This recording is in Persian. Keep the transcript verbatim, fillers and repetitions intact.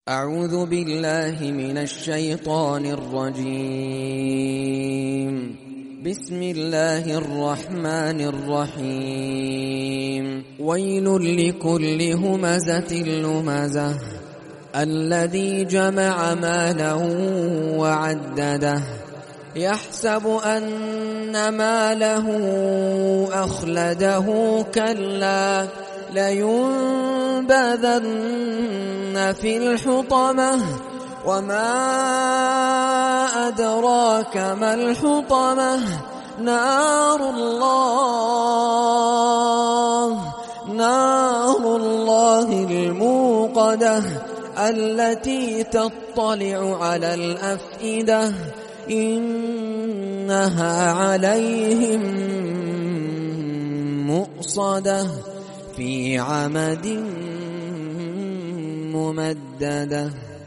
أعوذ بالله من الشيطان الرجيم. بسم الله الرحمن الرحيم. ويل لكل همزة لمزة الذي جمع ماله وعدده يحسب أن ماله أخلده كلا لينبذن في الحطمة وما أدراك ما الحطمة نار الله نار الله الموقدة التي تطلع على الأفئدة إنها عليهم مؤصدة في عمد ممددة.